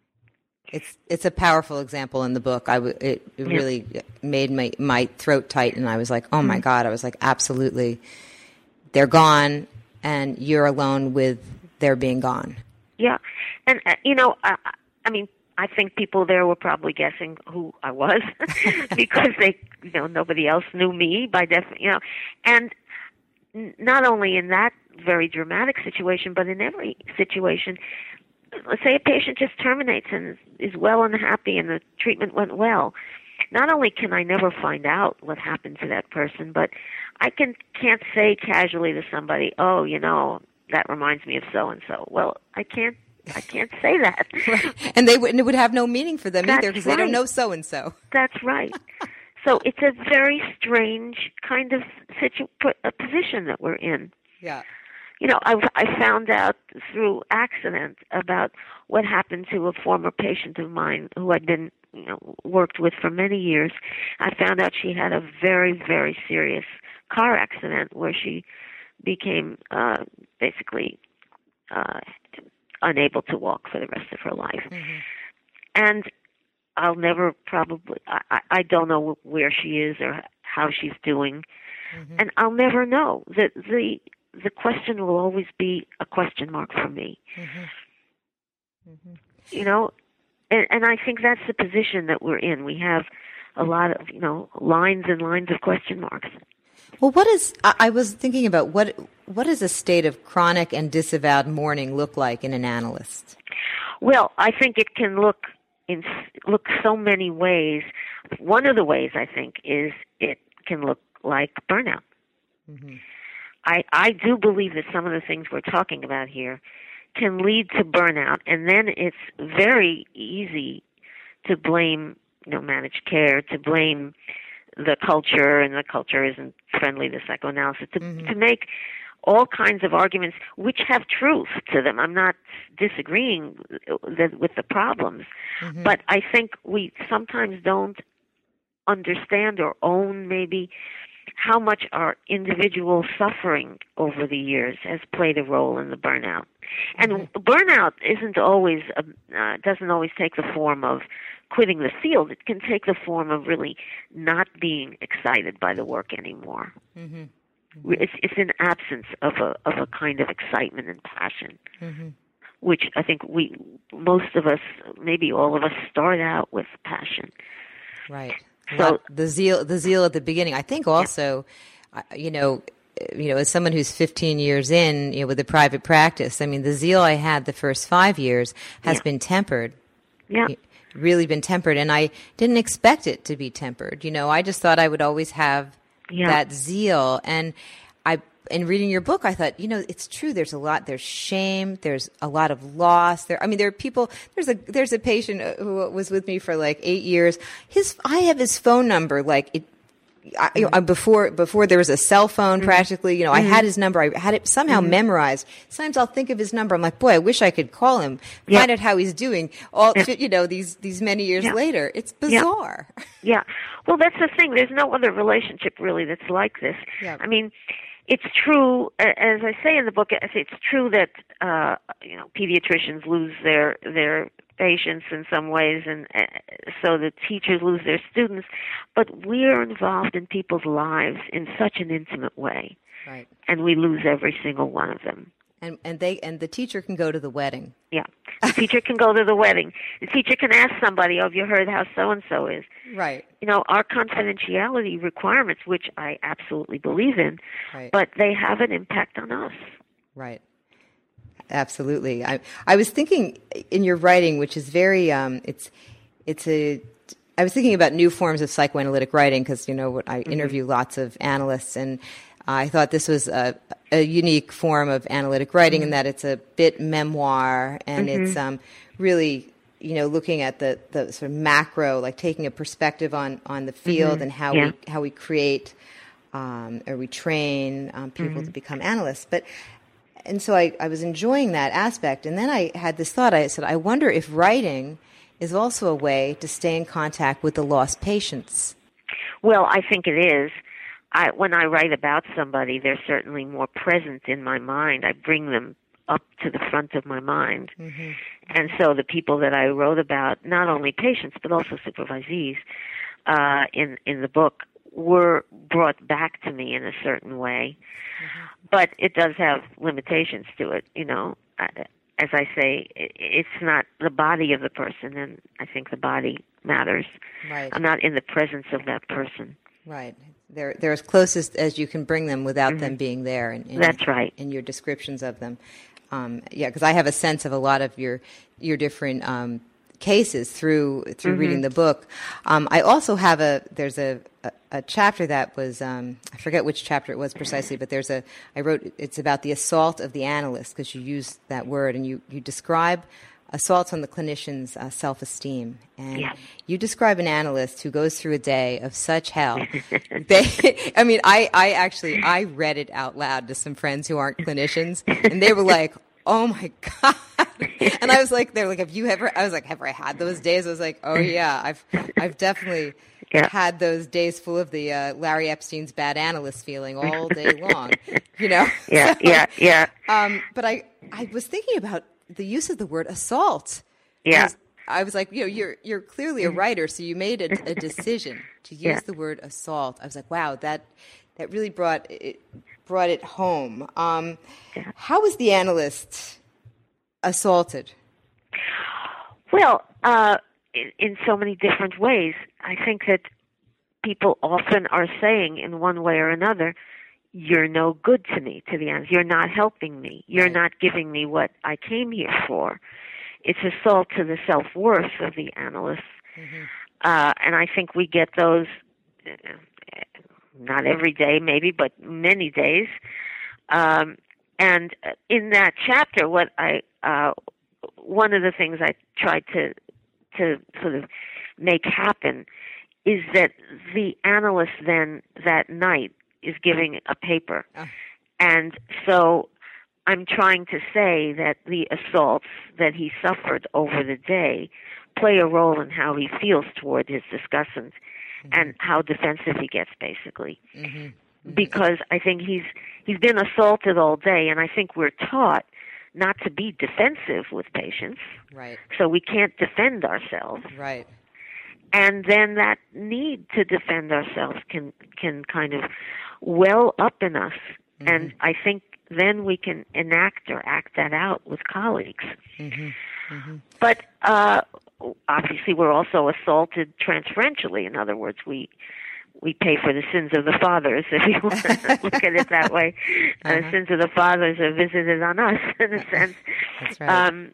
It's it's a powerful example in the book. I w- it, it yeah. really made my, my throat tight, and I was like, oh, my mm-hmm. God. I was like, absolutely. They're gone, and you're alone with their being gone. Yeah. And, uh, you know, I, I mean, I think people there were probably guessing who I was because they, you know, nobody else knew me by definition, you know. And n- not only in that very dramatic situation, but in every situation, let's say a patient just terminates and is well and happy and the treatment went well. Not only can I never find out what happened to that person, but I can, can't say casually to somebody, oh, you know, that reminds me of so-and-so. Well, I can't. I can't say that. Right. And they would, it would have no meaning for them That's either because right. they don't know so-and-so. That's right. So it's a very strange kind of situ- a position that we're in. Yeah. You know, I, I found out through accident about what happened to a former patient of mine who I'd been, you know, worked with for many years. I found out she had a very, very serious car accident where she became uh, basically uh, unable to walk for the rest of her life. Mm-hmm. And I'll never probably, I, I don't know where she is or how she's doing. Mm-hmm. And I'll never know. The, the, the question will always be a question mark for me. Mm-hmm. Mm-hmm. You know, and, and I think that's the position that we're in. We have a lot of, you know, lines and lines of question marks. Well, what is, I was thinking about what, what does a state of chronic and disavowed mourning look like in an analyst? Well, I think it can look in, look so many ways. One of the ways, I think, is it can look like burnout. Mm-hmm. I, I do believe that some of the things we're talking about here can lead to burnout, and then it's very easy to blame, you know, managed care, to blame the culture, and the culture isn't friendly to psychoanalysis, to, mm-hmm. to make all kinds of arguments which have truth to them. I'm not disagreeing with the problems, mm-hmm. but I think we sometimes don't understand or own maybe how much our individual suffering over the years has played a role in the burnout. And mm-hmm. burnout isn't always, a, uh, doesn't always take the form of quitting the field. It can take the form of really not being excited by the work anymore. Mm-hmm. Mm-hmm. It's, it's an absence of a of a kind of excitement and passion, mm-hmm. which I think we, most of us, maybe all of us, start out with passion. Right. So the zeal, the zeal at the beginning. I think also, yeah. you know, you know, as someone who's fifteen years in, you know, with a private practice, I mean, the zeal I had the first five years has yeah. been tempered. Yeah. Really been tempered, and I didn't expect it to be tempered. You know, I just thought I would always have yeah. that zeal. And I, in reading your book, I thought, you know, it's true. There's a lot. There's shame. There's a lot of loss. There, I mean, there are people. There's a there's a patient who was with me for like eight years. His I have his phone number. Like it, I, you know, before before there was a cell phone, mm-hmm. practically. You know, mm-hmm. I had his number. I had it somehow mm-hmm. memorized. Sometimes I'll think of his number. I'm like, boy, I wish I could call him, yeah. find out how he's doing. All yeah. you know, these these many years yeah. later, it's bizarre. Yeah. yeah. Well, that's the thing. There's no other relationship really that's like this. Yeah. I mean, it's true, as I say in the book, it's true that uh, you know pediatricians lose their their patients in some ways, and uh, so the teachers lose their students. But we're involved in people's lives in such an intimate way, right? And we lose every single one of them. And and they and the teacher can go to the wedding. Yeah, the teacher can go to the wedding. The teacher can ask somebody, "Oh, have you heard how so and so is?" Right. You know, our confidentiality requirements, which I absolutely believe in, right. but they have an impact on us. Right. Absolutely. I I was thinking in your writing, which is very um, it's it's a. I was thinking about new forms of psychoanalytic writing because you know I interview mm-hmm. lots of analysts, and I thought this was a, a unique form of analytic writing mm-hmm. in that it's a bit memoir, and mm-hmm. it's um, really you know looking at the, the sort of macro, like taking a perspective on, on the field mm-hmm. and how yeah. we how we create um, or we train um, people mm-hmm. to become analysts, but. And so I, I was enjoying that aspect. And then I had this thought. I said, I wonder if writing is also a way to stay in contact with the lost patients. Well, I think it is. I, when I write about somebody, they're certainly more present in my mind. I bring them up to the front of my mind. Mm-hmm. And so the people that I wrote about, not only patients, but also supervisees uh, in, in the book, were brought back to me in a certain way. Mm-hmm. But it does have limitations to it, you know. As I say, it's not the body of the person, and I think the body matters. Right. I'm not in the presence of that person. Right. They're they're as close as, as you can bring them without mm-hmm. them being there. In, in, That's right. In your descriptions of them. Um, yeah, because I have a sense of a lot of your your different um, cases through through mm-hmm. reading the book. Um, I also have a there's a, a, a chapter that was um, I forget which chapter it was precisely, but there's a I wrote it's about the assault of the analyst because you use that word and you, you describe assaults on the clinician's uh, self-esteem, and yeah. you describe an analyst who goes through a day of such hell. they, I mean, I, I actually I read it out loud to some friends who aren't clinicians, and they were like, "Oh my God." And I was like, they're like, have you ever, I was like, have I had those days? I was like, oh yeah, I've, I've definitely yeah. had those days full of the uh, Larry Epstein's bad analyst feeling all day long, you know? Yeah, so, yeah, yeah. Um, but I, I was thinking about the use of the word assault. Yeah. I was, I was like, you know, you're, you're clearly a writer, so you made a, a decision to use yeah. the word assault. I was like, wow, that, that really brought it, brought it home. Um, yeah. How was the analyst assaulted? Well, uh, in, in so many different ways. I think that people often are saying in one way or another, you're no good to me, to the end. You're not helping me. You're right. not giving me what I came here for. It's assault to the self-worth of the analyst. Mm-hmm. Uh, and I think we get those, uh, not every day maybe, but many days. Um, and in that chapter, what I uh, one of the things I tried to to sort of make happen is that the analyst then that night is giving a paper. Oh. And so I'm trying to say that the assaults that he suffered over the day play a role in how he feels toward his discussant mm-hmm. and how defensive he gets, basically. Mm-hmm. Mm-hmm. Because I think he's he's been assaulted all day, and I think we're taught not to be defensive with patients. Right. So we can't defend ourselves. Right. And then that need to defend ourselves can can kind of well up in us. Mm-hmm. And I think then we can enact or act that out with colleagues. Mm-hmm. Mm-hmm. But uh, obviously we're also assaulted transferentially. In other words, we we pay for the sins of the fathers, if you want to look at it that way. Uh-huh. The sins of the fathers are visited on us, in a sense. That's right. Um,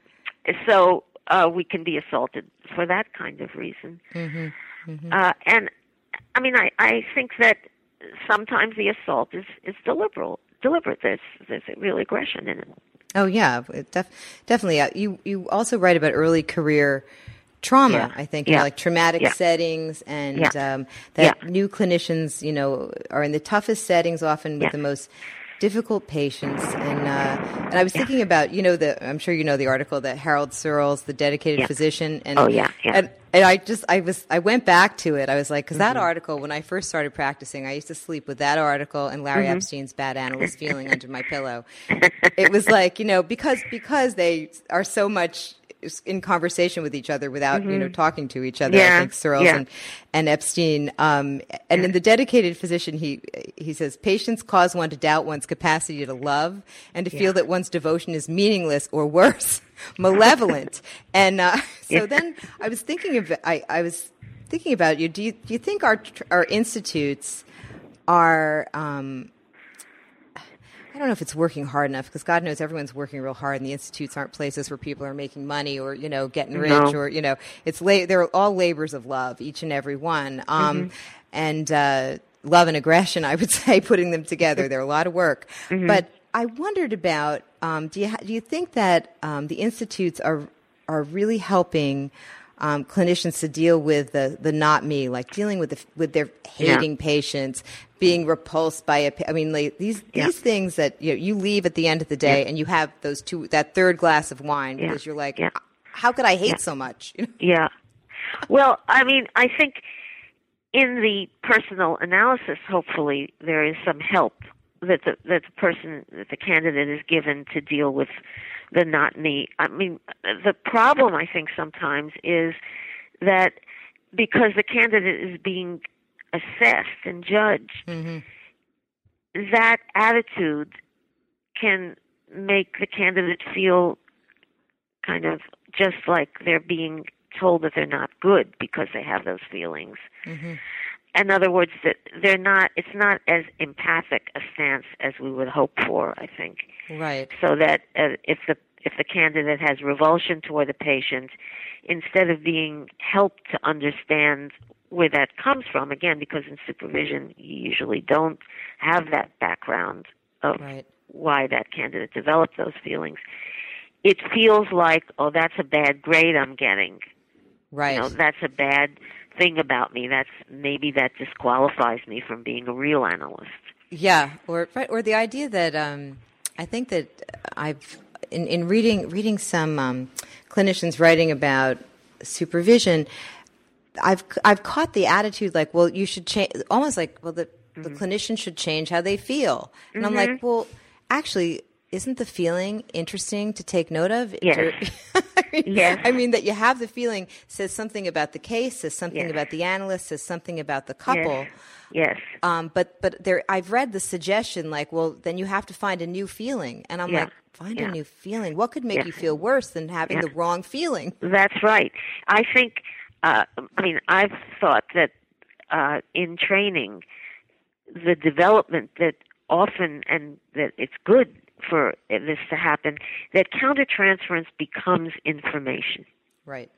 so uh, we can be assaulted for that kind of reason. Mm-hmm. Mm-hmm. Uh, and, I mean, I, I think that sometimes the assault is, is deliberate. Deliberate. There's, there's real aggression in it. Oh, yeah, def- definitely. Uh, you, you also write about early career trauma, yeah. I think, yeah. you know, like traumatic yeah. settings, and yeah. um, that yeah. new clinicians, you know, are in the toughest settings, often with yeah. the most difficult patients. And uh, and I was yeah. thinking about, you know, the I'm sure you know the article that Harold Searles, the dedicated yeah. physician, and oh yeah, yeah. and and I just I was I went back to it. I was like, because mm-hmm. that article, when I first started practicing, I used to sleep with that article and Larry mm-hmm. Epstein's Bad Analyst Feeling under my pillow. It was like, you know, because because they are so much in conversation with each other without, mm-hmm. you know, talking to each other. Yeah. I think Searles yeah. and, and Epstein. Um, and yeah. in The Dedicated Physician, he he says, patients cause one to doubt one's capacity to love and to yeah. feel that one's devotion is meaningless or worse, malevolent. and uh, so yeah. then I was thinking of, I, I was thinking about you. Do you, do you think our, our institutes are, um, I don't know if it's working hard enough, because God knows everyone's working real hard, and the institutes aren't places where people are making money or, you know, getting rich no. or, you know, it's la- they're all labors of love, each and every one. Um, mm-hmm. And uh, love and aggression, I would say, putting them together. They're a lot of work. Mm-hmm. But I wondered about, um, do you ha- do you think that um, the institutes are are really helping Um, clinicians to deal with the, the not me, like dealing with the, with their hating yeah. patients, being repulsed by a, I mean, like these, yeah. these things that, you know, you leave at the end of the day yeah. and you have those two, that third glass of wine yeah. because you're like, yeah. how could I hate yeah. so much? You know? Yeah. Well, I mean, I think in the personal analysis, hopefully there is some help that the, that the person, that the candidate is given to deal with the not me. I mean, the problem, I think, sometimes is that because the candidate is being assessed and judged, mm-hmm. that attitude can make the candidate feel kind of just like they're being told that they're not good because they have those feelings. Mm-hmm. In other words, that they're not, it's not as empathic a stance as we would hope for, I think. Right. So that uh, if the if the candidate has revulsion toward the patient, instead of being helped to understand where that comes from, again, because in supervision you usually don't have that background of right. why that candidate developed those feelings, it feels like, oh, that's a bad grade I'm getting. Right. You know, that's a bad thing about me. That's maybe that disqualifies me from being a real analyst. Yeah, or or the idea that um, I think that I've in, in reading reading some um, clinicians writing about supervision, I've I've caught the attitude like, well, you should change, almost like, well, the mm-hmm. the clinician should change how they feel, and mm-hmm. I'm like, well, actually, isn't the feeling interesting to take note of? Yes. I mean, yes. I mean, that you have the feeling says something about the case, says something yes. about the analyst, says something about the couple. Yes. Yes. Um, but but there, I've read the suggestion like, well, then you have to find a new feeling, and I'm yeah. like, find yeah. a new feeling. What could make yeah. you feel worse than having yeah. the wrong feeling? That's right. I think. Uh, I mean, I've thought that uh, in training, the development that often, and that it's good for this to happen, that countertransference becomes information. Right.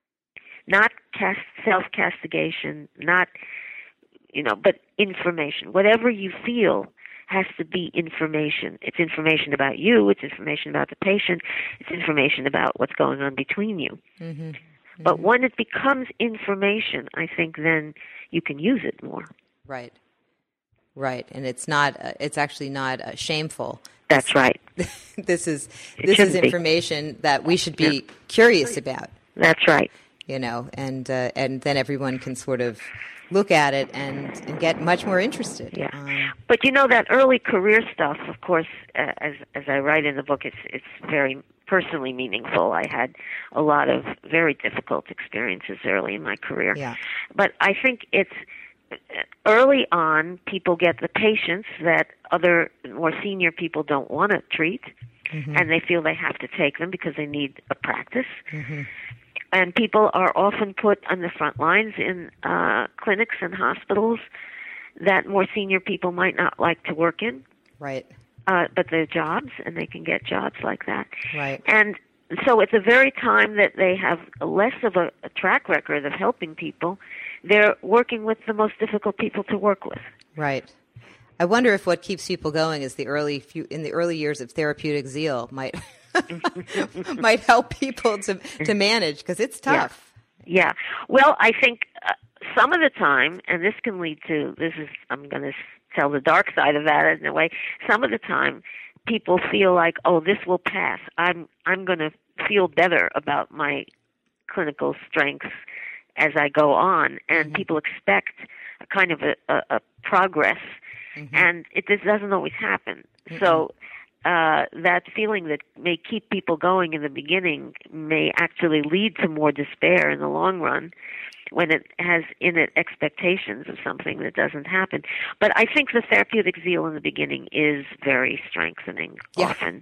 Not cast, self-castigation, not, you know, but information. Whatever you feel has to be information. It's information about you. It's information about the patient. It's information about what's going on between you. Mm-hmm. But Mhm. when it becomes information, I think then you can use it more. Right. Right. And it's not, uh, it's actually not uh, shameful. That's right. This is, It this is shouldn't be. information that we should be Yeah. curious about, That's right. you know, and, uh, and then everyone can sort of look at it and, and get much more interested. Yeah. Um, But you know, that early career stuff, of course, uh, as as I write in the book, it's it's very personally meaningful. I had a lot of very difficult experiences early in my career. yeah. But I think it's early on, people get the patients that other more senior people don't want to treat, Mm-hmm. and they feel they have to take them because they need a practice. Mm-hmm. And people are often put on the front lines in uh, clinics and hospitals that more senior people might not like to work in, Right. uh, but they're jobs, and they can get jobs like that. Right. And so at the very time that they have less of a, a track record of helping people, they're working with the most difficult people to work with. Right. I wonder if what keeps people going is the early few, in the early years of therapeutic zeal might might help people to to manage, because it's tough. Yeah. yeah. Well, I think uh, some of the time, and this can lead to this is I'm going to tell the dark side of that in a way. Some of the time, people feel like, oh, this will pass. I'm I'm going to feel better about my clinical strengths as I go on, and Mm-hmm. people expect a kind of a, a, a progress, Mm-hmm. and it this doesn't always happen. Mm-hmm. So uh, that feeling that may keep people going in the beginning may actually lead to more despair in the long run, when it has in it expectations of something that doesn't happen. But I think the therapeutic zeal in the beginning is very strengthening. Yeah. Often,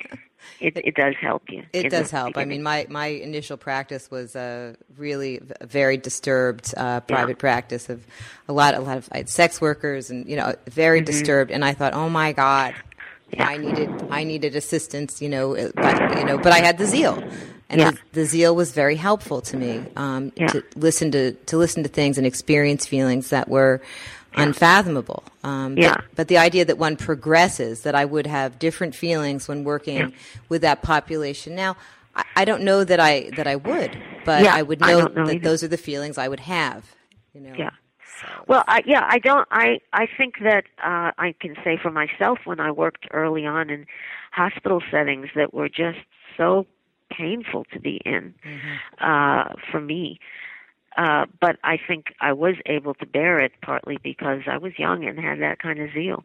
it it does help you. It in does the help. I beginning. mean, my, my initial practice was a really v- very disturbed uh, private practice of a lot a lot of I had sex workers and you know very Mm-hmm. disturbed. And I thought, oh my God, Yeah. I needed I needed assistance. You know, uh, but, you know, but I had the zeal, and Yeah. the, the zeal was very helpful to me um, Yeah. to listen to to listen to things and experience feelings that were unfathomable. Um, Yeah. But, but the idea that one progresses, that I would have different feelings when working Yeah. with that population. Now, I, I don't know that I that I would, but Yeah, I would I know, don't know that either. those are the feelings I would have. You know. Yeah. So, Well, I, yeah, I don't. I I think that uh, I can say for myself when I worked early on in hospital settings that were just so painful to be in Mm-hmm. uh, for me. Uh, but I think I was able to bear it partly because I was young and had that kind of zeal.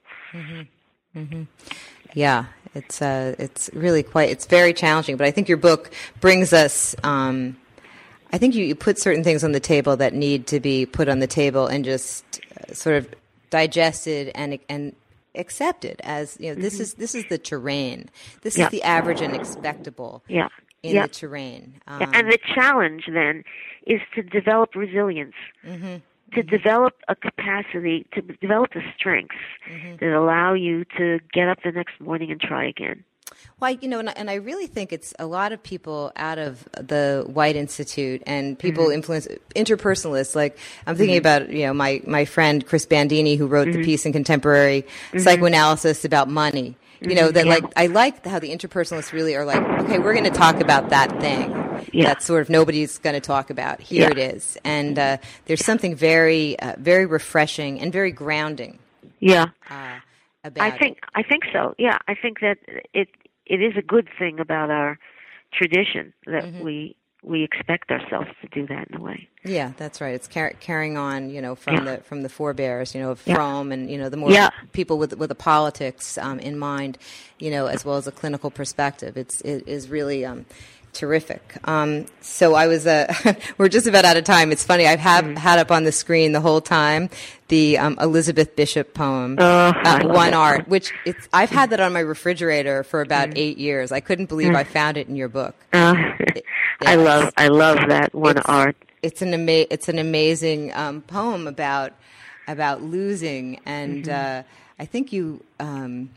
yeah, it's uh, it's really quite. It's very challenging, but I think your book brings us. Um, I think you, you put certain things on the table that need to be put on the table and just uh, sort of digested and and accepted as you know. This is this is the terrain. This Yeah. is the average and expectable Yeah. in yeah. the terrain. Um, Yeah, and the challenge then is to develop resilience, Mm-hmm. to develop a capacity, to develop the strengths Mm-hmm. that allow you to get up the next morning and try again. Well, you know, and I, and I really think it's a lot of people out of the White Institute and people Mm-hmm. influence interpersonalists. Like I'm thinking about, you know, my, my friend Chris Bandini, who wrote Mm-hmm. the piece in Contemporary Psychoanalysis about money. You know, that Yeah. like I like how the interpersonalists really are like, okay, we're going to talk about that thing Yeah. that sort of nobody's going to talk about. Here Yeah. it is, and uh, there's something very, uh, very refreshing and very grounding Yeah. uh, about I think it. I think so. Yeah, I think that it it is a good thing about our tradition that Mm-hmm. we we expect ourselves to do that in a way. Yeah, that's right. It's car- carrying on, you know, from Yeah. the from the forebears, you know, of Yeah. Fromm and you know the more Yeah. people with with the politics um, in mind, you know, as well as a clinical perspective. It's it is really um, terrific. Um, so I was uh, we're just about out of time. It's funny. I've have, Mm-hmm. had up on the screen the whole time the um, Elizabeth Bishop poem, Oh, I uh, love One that Art, poem. which it's I've had that on my refrigerator for about Mm-hmm. eight years. I couldn't believe I found it in your book. Uh, I yes. love I love that one It's- art. It's an ama- it's an amazing um, poem about about losing, and Mm-hmm. uh, I think you um,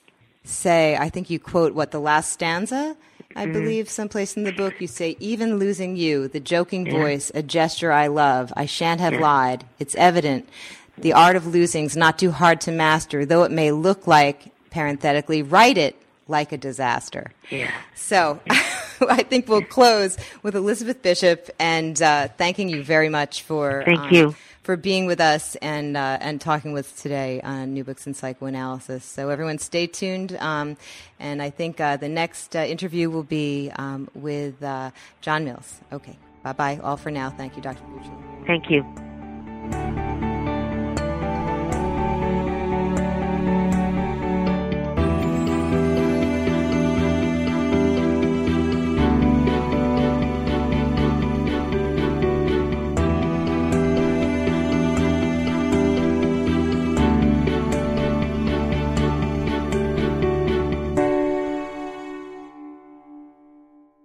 say I think you quote what the last stanza. I Mm-hmm. believe someplace in the book you say, even losing you, the joking voice, a gesture I love, I shan't have Yeah. lied. It's evident. The art of losing's not too hard to master, though it may look like, parenthetically, write it like a disaster. Yeah. So I think we'll close with Elizabeth Bishop and uh, thanking you very much for Thank um, you. for being with us and uh, and talking with us today on New Books in Psychoanalysis. So everyone stay tuned. Um, and I think uh, the next uh, interview will be um, with uh, John Mills. Okay. Bye-bye all for now. Thank you, Doctor Buechler. Thank you.